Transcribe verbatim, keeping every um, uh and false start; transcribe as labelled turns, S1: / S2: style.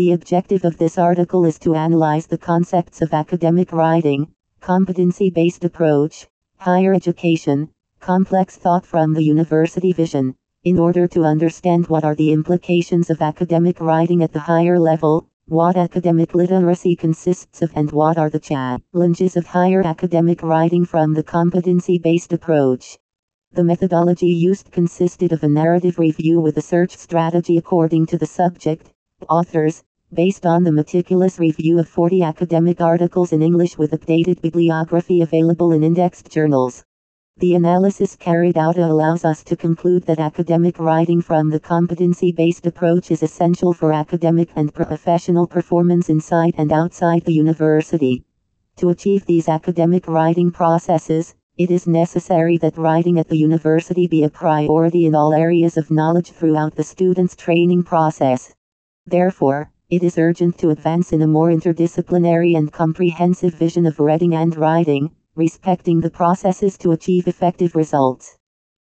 S1: The objective of this article is to analyze the concepts of academic writing, competency-based approach, higher education, complex thought from the university vision, in order to understand what are the implications of academic writing at the higher level, what academic literacy consists of, and what are the challenges of higher academic writing from the competency-based approach. The methodology used consisted of a narrative review with a search strategy according to the subject, authors, based on the meticulous review of forty academic articles in English with updated bibliography available in indexed journals. The analysis carried out allows us to conclude that academic writing from the competency-based approach is essential for academic and professional performance inside and outside the university. To achieve these academic writing processes, it is necessary that writing at the university be a priority in all areas of knowledge throughout the student's training process. Therefore, it is urgent to advance in a more interdisciplinary and comprehensive vision of reading and writing, respecting the processes to achieve effective results.